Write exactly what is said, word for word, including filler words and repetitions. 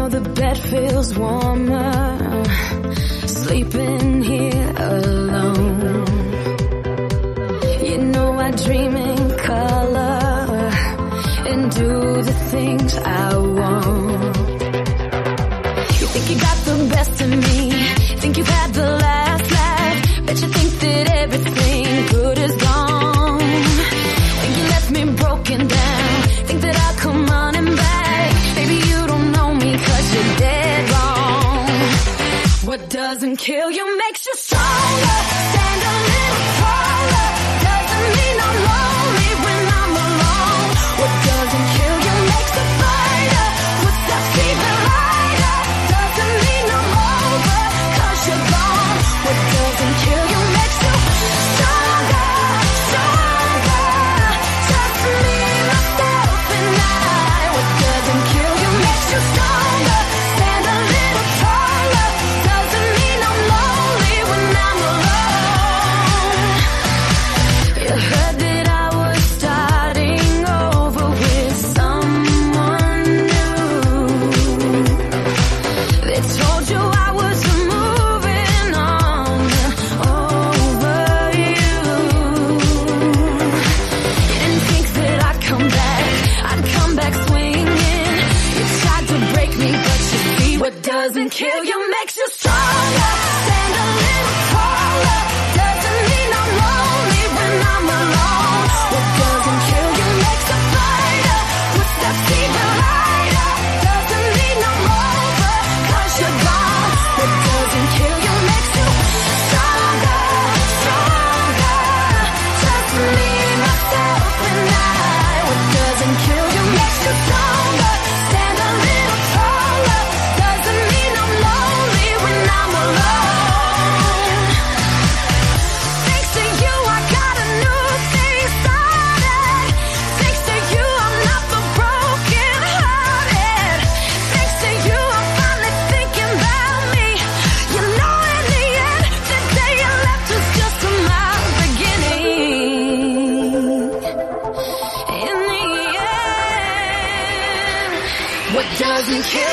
know the bed feels warmer, sleeping here alone. You know I dream in color and do the things I want. You think you got the best of me, think you've had the last laugh, bet you think that everything good is gone. Think you left me broken down, think that I'll come running back. Baby, you don't know me 'cause you're dead wrong. What doesn't kill you makes you stronger. Stand a little taller. Doesn't mean I'm lonely when I'm alone. What doesn't kill you makes a fighter. Footsteps even lighter. Doesn't mean I'm over 'cause you're gone. What doesn't kill you makes you stronger, stronger. Just me, myself, and I. What doesn't kill you makes you stronger. Stand a little taller. Doesn't mean I'm lonely when I'm alone. You heard that I was starting over with someone new. They told you I was moving on over you. You didn't think that I'd come back, I'd come back swinging. You tried to break me, but you see what doesn't kill you makes you stronger. Stand a little taller. Doesn't mean I'm lonely when I'm alone. What doesn't kill you makes a fighter. Footsteps even lighter. Doesn't mean I'm over 'cause you're gone. What doesn't kill you makes you stronger, stronger. Just me, myself, and I. What doesn't kill you makes you stronger. Stand a little taller. Doesn't mean I'm lonely when I'm alone. Thanks to you, I got a new thing started. Thanks to you, I'm not the broken hearted. Thanks to you, I'm finally thinking about me. You know, in the end, the day you left was just my beginning. In the end, what doesn't kill